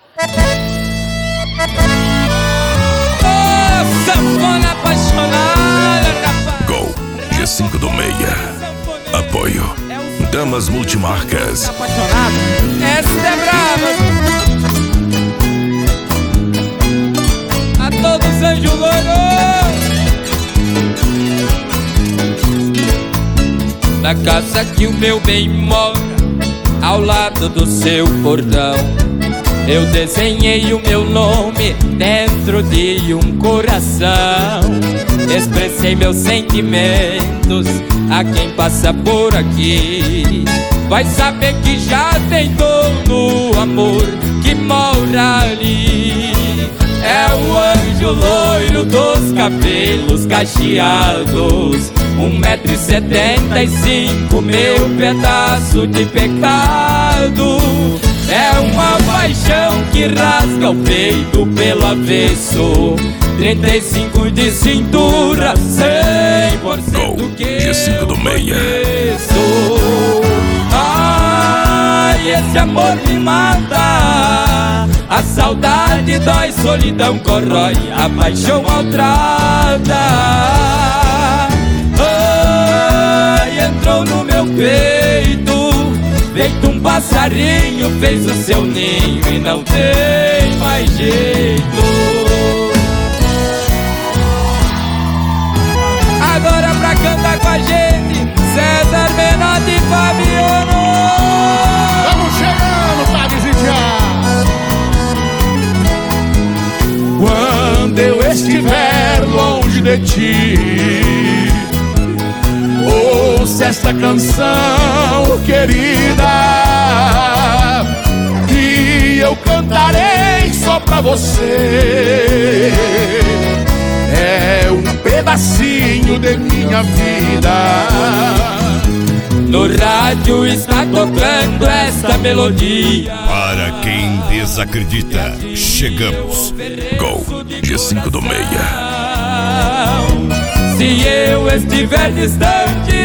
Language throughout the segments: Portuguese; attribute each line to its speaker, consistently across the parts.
Speaker 1: Sanfona apaixonada, rapaz.
Speaker 2: Gol G5 do Meia. Apoio Damas Multimarcas.
Speaker 1: Apaixonado, essa é brava. A todos anjo loiro. Na casa que o meu bem mora, ao lado do seu portão, eu desenhei o meu nome dentro de um coração. Expressei meus sentimentos a quem passa por aqui. Vai saber que já tem dono o amor que mora ali. É o anjo loiro dos cabelos cacheados, 1,75 m, meu pedaço de pecado. É uma paixão que rasga o peito pelo avesso, 35 de cintura, 100% que
Speaker 2: G5 do Meia.
Speaker 1: Ai, esse amor me mata, a saudade dói, solidão corrói, a paixão maltrata. Ai, entrou no meu peito, feito um passarinho, fez o seu ninho e não tem mais jeito. Agora pra cantar com a gente, César Menotti e Fabiano.
Speaker 3: Estamos chegando, Thales e Thiago. Quando eu estiver longe de ti, ouça esta canção, querida, que eu cantarei só pra você. É um pedacinho de minha vida.
Speaker 1: No rádio está tocando esta melodia.
Speaker 2: Para quem desacredita, chegamos. Gol G5 do Meia.
Speaker 1: Se eu estiver distante,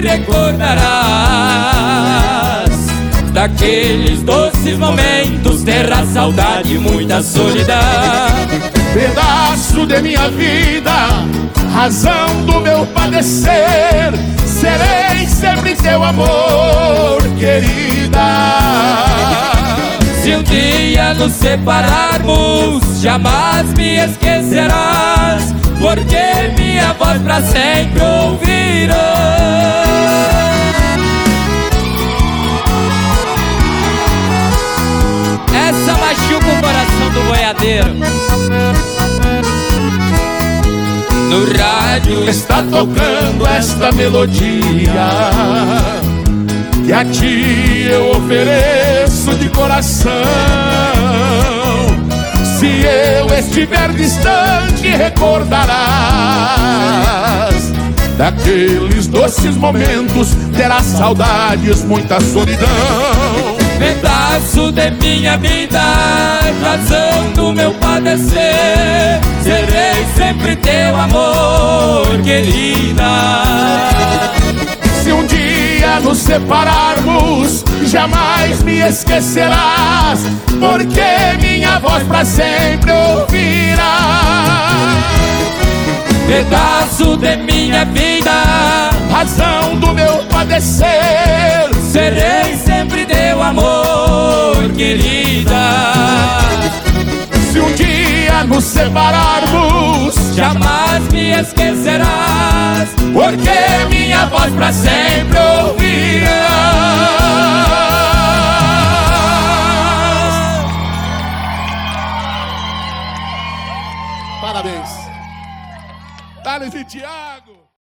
Speaker 1: recordarás daqueles doces momentos, terra, saudade e muita solidão.
Speaker 3: Pedaço de minha vida, razão do meu padecer, serei sempre teu amor, querida.
Speaker 1: Se um dia nos separarmos, jamais me esquecerás, porque minha voz pra sempre ouvirás. Essa machuca o coração do boiadeiro. No rádio
Speaker 3: está tocando esta melodia, e a ti eu ofereço de coração. Se eu estiver distante, recordarás daqueles doces momentos, terás saudades, muita solidão.
Speaker 1: Pedaço de minha vida, razão do meu padecer, serei sempre teu amor, querida.
Speaker 3: Se um dia nos separarmos, jamais me esquecerás, porque minha voz pra sempre ouvirás.
Speaker 1: Pedaço de minha vida,
Speaker 3: razão do meu padecer,
Speaker 1: serei sempre teu amor, querida.
Speaker 3: Se um dia nos separarmos,
Speaker 1: jamais me esquecerás,
Speaker 3: porque minha voz pra sempre ouvirás. Parabéns, Thales e Thiago.